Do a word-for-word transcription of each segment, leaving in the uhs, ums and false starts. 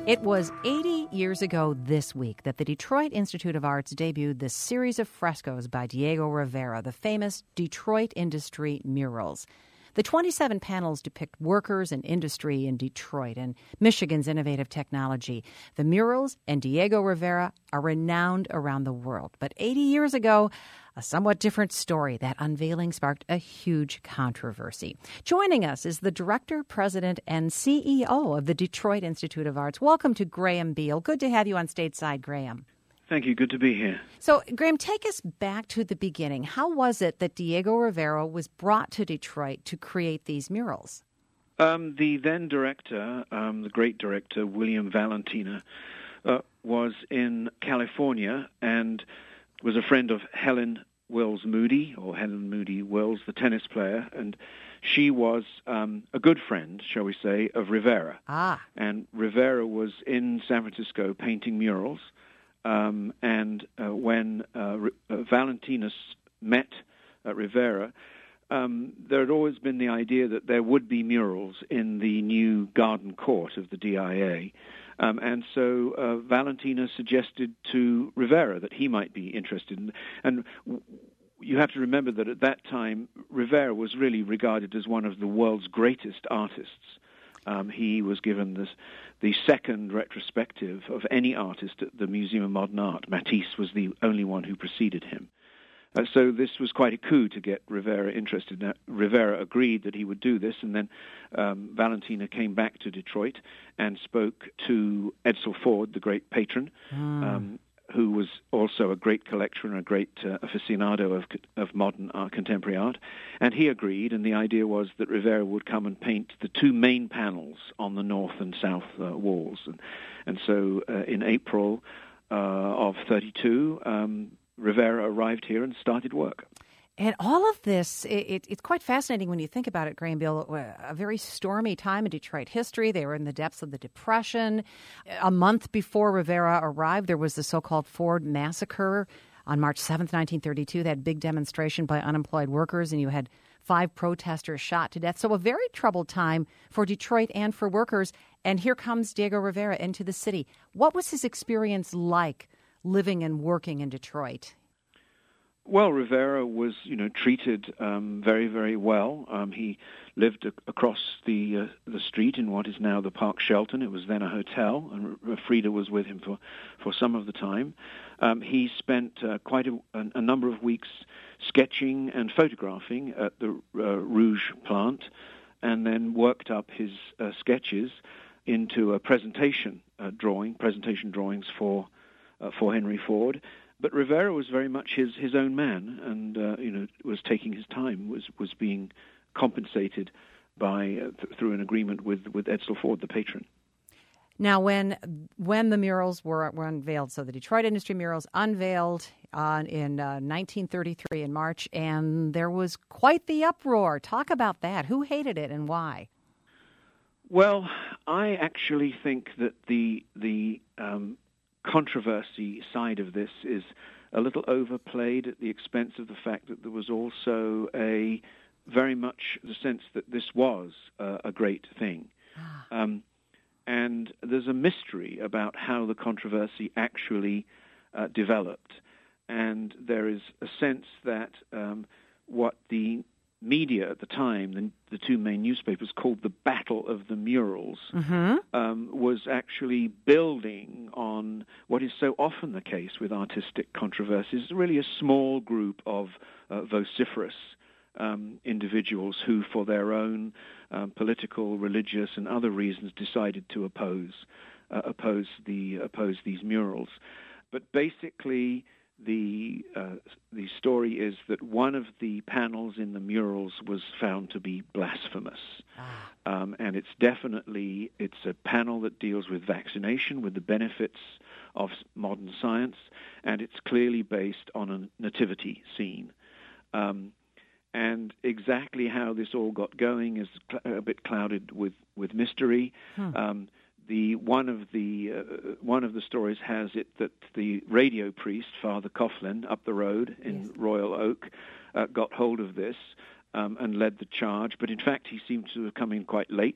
It was eighty years ago this week that the Detroit Institute of Arts debuted this series of frescoes by Diego Rivera, the famous Detroit Industry Murals. The twenty-seven panels depict workers and industry in Detroit and Michigan's innovative technology. The murals and Diego Rivera are renowned around the world. But eighty years ago, a somewhat different story. That unveiling sparked a huge controversy. Joining us is the director, president, and C E O of the Detroit Institute of Arts. Welcome to Graham Beal. Good to have you on Stateside, Graham. Thank you. Good to be here. So, Graham, take us back to the beginning. How was it that Diego Rivera was brought to Detroit to create these murals? Um, the then director, um, the great director, William Valentina, uh, was in California and was a friend of Helen Wells Moody, or Helen Moody Wells, the tennis player, and she was um, a good friend, shall we say, of Rivera. Ah. And Rivera was in San Francisco painting murals. Um, and uh, when uh, R- uh, Valentinus met uh, Rivera, um, there had always been the idea that there would be murals in the new garden court of the D I A. Um, and so uh, Valentina suggested to Rivera that he might be interested in. And w- you have to remember that at that time, Rivera was really regarded as one of the world's greatest artists. Um, he was given this, the second retrospective of any artist at the Museum of Modern Art. Matisse was the only one who preceded him. Uh, so this was quite a coup to get Rivera interested. Now, Rivera agreed that he would do this, and then um, Valentina came back to Detroit and spoke to Edsel Ford, the great patron, mm. um, who was also a great collector and a great uh, aficionado of of modern art, contemporary art, and he agreed, and the idea was that Rivera would come and paint the two main panels on the north and south uh, walls. And, and so uh, in April uh, of thirty-two, um, Rivera arrived here and started work. And all of this, it, it, it's quite fascinating when you think about it, Graham Beal. A very stormy time in Detroit history. They were in the depths of the Depression. A month before Rivera arrived, there was the so-called Ford Massacre on March seventh, nineteen thirty-two. That big demonstration by unemployed workers, and you had five protesters shot to death. So a very troubled time for Detroit and for workers. And here comes Diego Rivera into the city. What was his experience like living and working in Detroit? Well, Rivera was, you know, treated um, very, very well. Um, he lived a- across the uh, the street in what is now the Park Shelton. It was then a hotel, and R- Frida was with him for, for some of the time. Um, he spent uh, quite a, a number of weeks sketching and photographing at the uh, Rouge plant, and then worked up his uh, sketches into a presentation uh, drawing, presentation drawings for uh, for Henry Ford. But Rivera was very much his, his own man, and uh, you know was taking his time, was was being compensated by uh, th- through an agreement with, with Edsel Ford, the patron. Now, when when the murals were were unveiled, so the Detroit Industry Murals unveiled uh, in uh, nineteen thirty-three in March, and there was quite the uproar. Talk about that. Who hated it and why? Well, I actually think that the the um, controversy side of this is a little overplayed at the expense of the fact that there was also a very much the sense that this was uh, a great thing. Um, and there's a mystery about how the controversy actually uh, developed. And there is a sense that um, what the media at the time, the, the two main newspapers, called the Battle of the Murals, mm-hmm. um, was actually building on what is so often the case with artistic controversies, really a small group of uh, vociferous um, individuals who, for their own um, political, religious, and other reasons, decided to oppose uh, oppose the oppose these murals. But basically, The uh, the story is that one of the panels in the murals was found to be blasphemous, ah. um, and it's definitely it's a panel that deals with vaccination, with the benefits of modern science, and it's clearly based on a nativity scene. Um, and exactly how this all got going is cl- a bit clouded with with mystery. Hmm. Um, The one of the uh, one of the stories has it that the radio priest, Father Coughlin, up the road in yes. Royal Oak, uh, got hold of this um, and led the charge. But in fact, he seemed to have come in quite late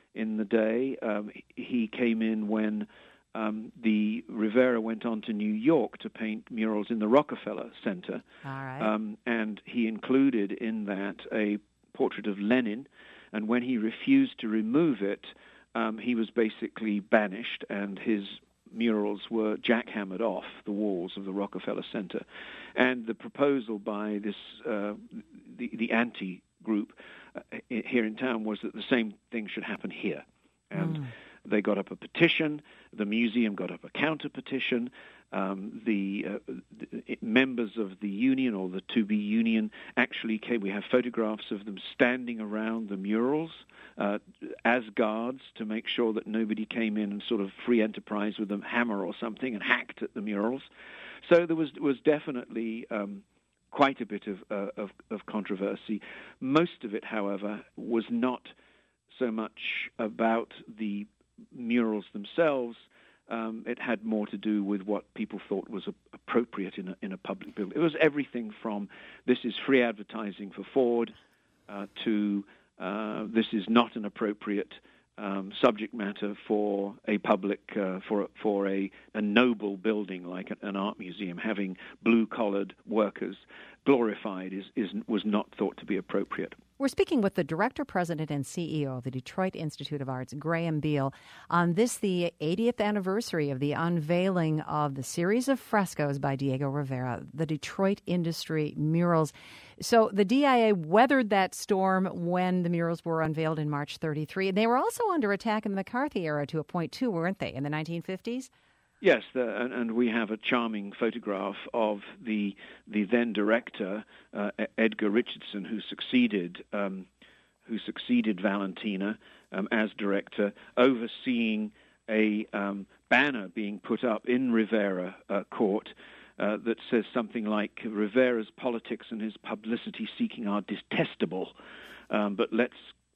in the day. Um, he came in when um, the Rivera went on to New York to paint murals in the Rockefeller Center. All right. Um, and he included in that a portrait of Lenin. And when he refused to remove it, um, he was basically banished, and his murals were jackhammered off the walls of the Rockefeller Center. And the proposal by this uh, the, the anti-group uh, here in town was that the same thing should happen here. And mm. they got up a petition. The museum got up a counter-petition. Um, the, uh, the members of the union, or the To Be Union, actually came. We have photographs of them standing around the murals uh, as guards to make sure that nobody came in and sort of free enterprise with a hammer or something and hacked at the murals. So there was was definitely um, quite a bit of, uh, of of controversy. Most of it, however, was not so much about the murals themselves. Um, it had more to do with what people thought was a, appropriate in a, in a public building. It was everything from this is free advertising for Ford uh, to uh, this is not an appropriate um, subject matter for a public, uh, for, for a, a noble building like an art museum. Having blue-collared workers glorified is, is was not thought to be appropriate. We're speaking with the director, president, and C E O of the Detroit Institute of Arts, Graham Beale, on this, the eightieth anniversary of the unveiling of the series of frescoes by Diego Rivera, the Detroit Industry Murals. So the D I A weathered that storm when the murals were unveiled in March thirty-three. And they were also under attack in the McCarthy era to a point, too, weren't they, in the nineteen fifties? Yes, the, and, and we have a charming photograph of the the then director, uh, Edgar Richardson, who succeeded um, who succeeded Valentina um, as director, overseeing a um, banner being put up in Rivera uh, Court uh, that says something like, "Rivera's politics and his publicity-seeking are detestable, um, but let's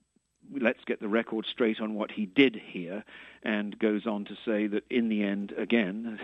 let's get the record straight on what he did here," and goes on to say that in the end, again,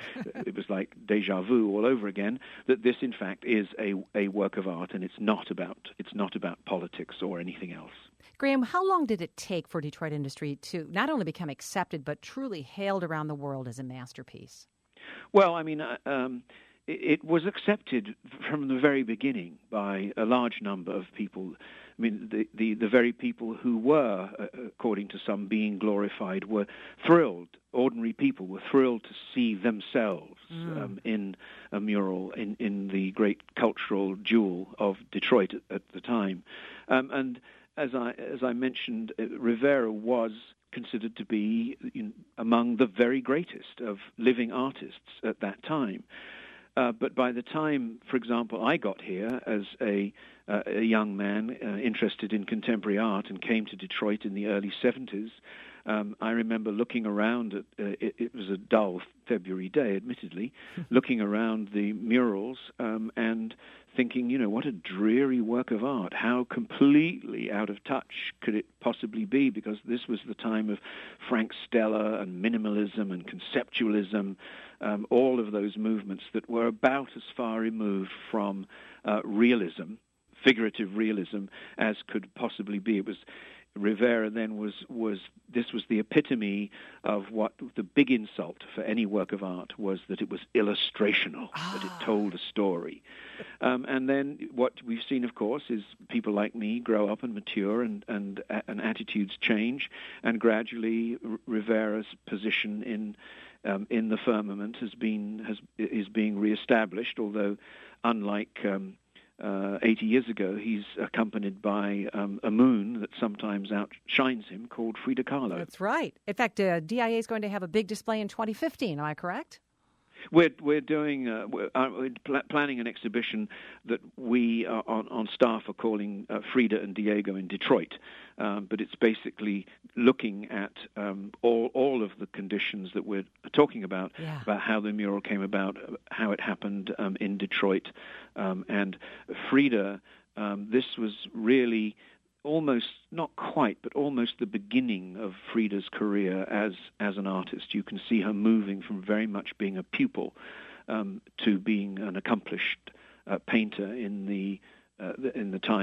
it was like deja vu all over again, that this in fact is a, a work of art, and it's not about it's not about politics or anything else. Graham, how long did it take for Detroit Industry to not only become accepted but truly hailed around the world as a masterpiece? Well, I mean, uh, um, it, it was accepted from the very beginning by a large number of people. I mean, the, the, the very people who were, uh, according to some, being glorified were thrilled. Ordinary people were thrilled to see themselves mm. um, in a mural in, in the great cultural jewel of Detroit at, at the time. Um, and as I as I mentioned, uh, Rivera was considered to be you know, among the very greatest of living artists at that time. Uh, but by the time, for example, I got here as a, uh, a young man uh, interested in contemporary art and came to Detroit in the early seventies, um, I remember looking around at, uh, it, it was a dull February day, admittedly, looking around the murals um, and thinking, you know, what a dreary work of art. How completely out of touch could it possibly be? Because this was the time of Frank Stella and minimalism and conceptualism, um, all of those movements that were about as far removed from uh, realism, figurative realism, as could possibly be. It was Rivera then was, was, this was the epitome of what the big insult for any work of art was, that it was illustrational, ah. that it told a story. Um, and then what we've seen, of course, is people like me grow up and mature and, and, and attitudes change, and gradually R- Rivera's position in um, in the firmament has been, has, is being reestablished, although unlike Um, Uh, eighty years ago, he's accompanied by um, a moon that sometimes outshines him, called Frida Kahlo. That's right. In fact, uh, D I A is going to have a big display in twenty fifteen. Am I correct? We're we're doing uh, we're, uh, we're pl- planning an exhibition that we uh, on on staff are calling uh, Frida and Diego in Detroit, um, but it's basically looking at um, all all of the conditions that we're talking about, yeah. about how the mural came about, how it happened um, in Detroit, um, and Frida. Um, this was really almost, not quite, but almost the beginning of Frida's career as as an artist. You can see her moving from very much being a pupil um, to being an accomplished uh, painter in the uh, in the time that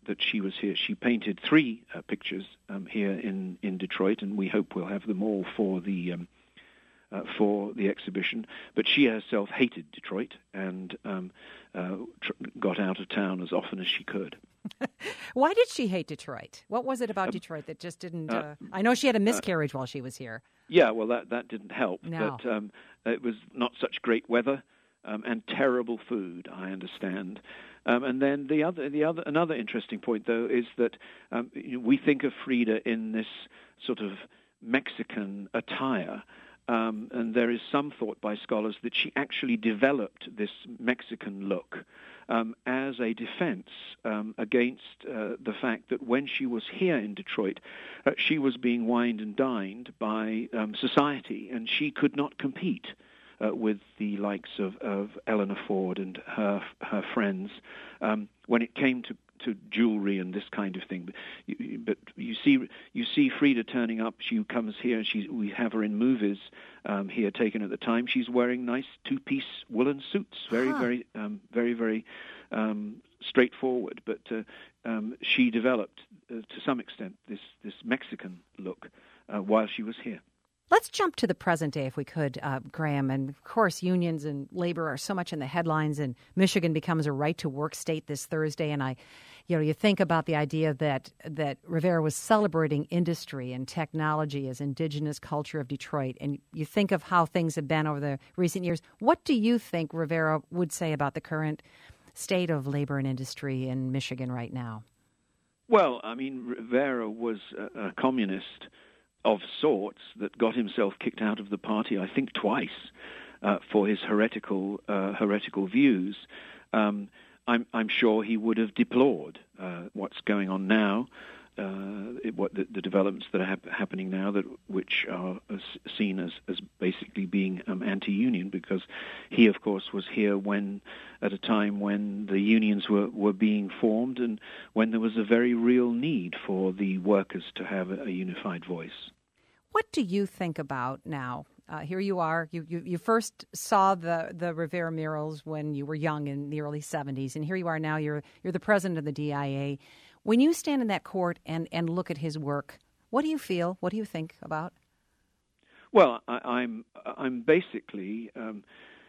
that she was here. She painted three uh, pictures um, here in, in Detroit, and we hope we'll have them all for the um, uh, for the exhibition. But she herself hated Detroit and um, uh, tr- got out of town as often as she could. Why did she hate Detroit? What was it about um, Detroit that just didn't... Uh, uh, I know she had a miscarriage uh, while she was here. Yeah, well, that, that didn't help. No. But um, it was not such great weather um, and terrible food, I understand. Um, and then the other, the other, another interesting point, though, is that um, you know, we think of Frida in this sort of Mexican attire, um, and there is some thought by scholars that she actually developed this Mexican look um, as a defense um, against uh, the fact that when she was here in Detroit, uh, she was being wined and dined by um, society, and she could not compete Uh, with the likes of, of Eleanor Ford and her her friends um, when it came to, to jewelry and this kind of thing. But you, but you see you see Frida turning up. She comes here. She we have her in movies um, here taken at the time. She's wearing nice two-piece woolen suits, very huh. very um, very very um, straightforward. But uh, um, she developed uh, to some extent this this Mexican look uh, while she was here. Let's jump to the present day, if we could, uh, Graham. And, of course, unions and labor are so much in the headlines, and Michigan becomes a right-to-work state this Thursday. And, I, you know, you think about the idea that, that Rivera was celebrating industry and technology as indigenous culture of Detroit, and you think of how things have been over the recent years. What do you think Rivera would say about the current state of labor and industry in Michigan right now? Well, I mean, Rivera was a, a communist of sorts that got himself kicked out of the party, I think twice, uh, for his heretical uh, heretical views. Um, I'm, I'm sure he would have deplored uh, what's going on now, uh, it, what the, the developments that are hap- happening now, that which are seen as, as basically being um, anti-union, because he, of course, was here when at a time when the unions were, were being formed and when there was a very real need for the workers to have a, a unified voice. What do you think about now? Uh, here you are. You, you you first saw the, the Rivera murals when you were young in the early seventies, and here you are now. You're you're the president of the D I A. When you stand in that court and, and look at his work, what do you feel? What do you think about? Well, I, I'm I'm basically um,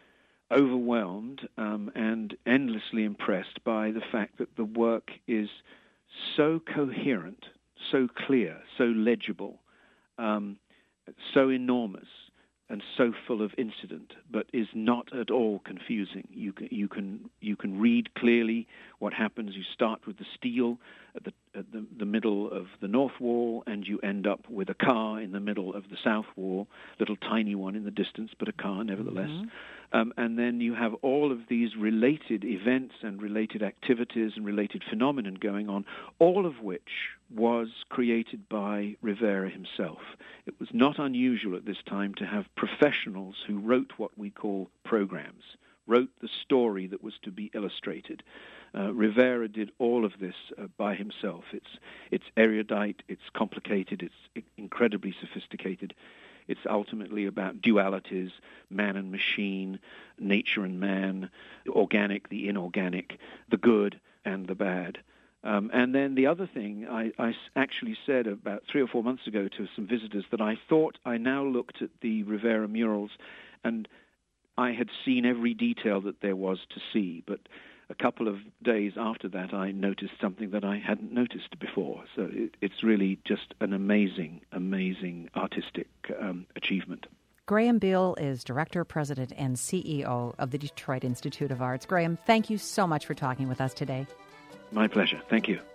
overwhelmed um, and endlessly impressed by the fact that the work is so coherent, so clear, so legible, um, so enormous, and so full of incident, but is not at all confusing. You can you can you can read clearly what happens. You start with the steel at the at the, the middle of the north wall, and you end up with a car in the middle of the south wall, little tiny one in the distance, but a car nevertheless. Mm-hmm. Um, and then you have all of these related events and related activities and related phenomenon going on, all of which was created by Rivera himself. It was not unusual at this time to have professionals who wrote what we call programs, wrote the story that was to be illustrated. Uh, Rivera did all of this uh, by himself. It's it's erudite, it's complicated, it's incredibly sophisticated. It's ultimately about dualities, man and machine, nature and man, the organic, the inorganic, the good and the bad. Um, and then the other thing I, I actually said about three or four months ago to some visitors that I thought I now looked at the Rivera murals and I had seen every detail that there was to see, but a couple of days after that, I noticed something that I hadn't noticed before. So it, it's really just an amazing, amazing artistic um, achievement. Graham Beale is Director, President, and C E O of the Detroit Institute of Arts. Graham, thank you so much for talking with us today. My pleasure. Thank you.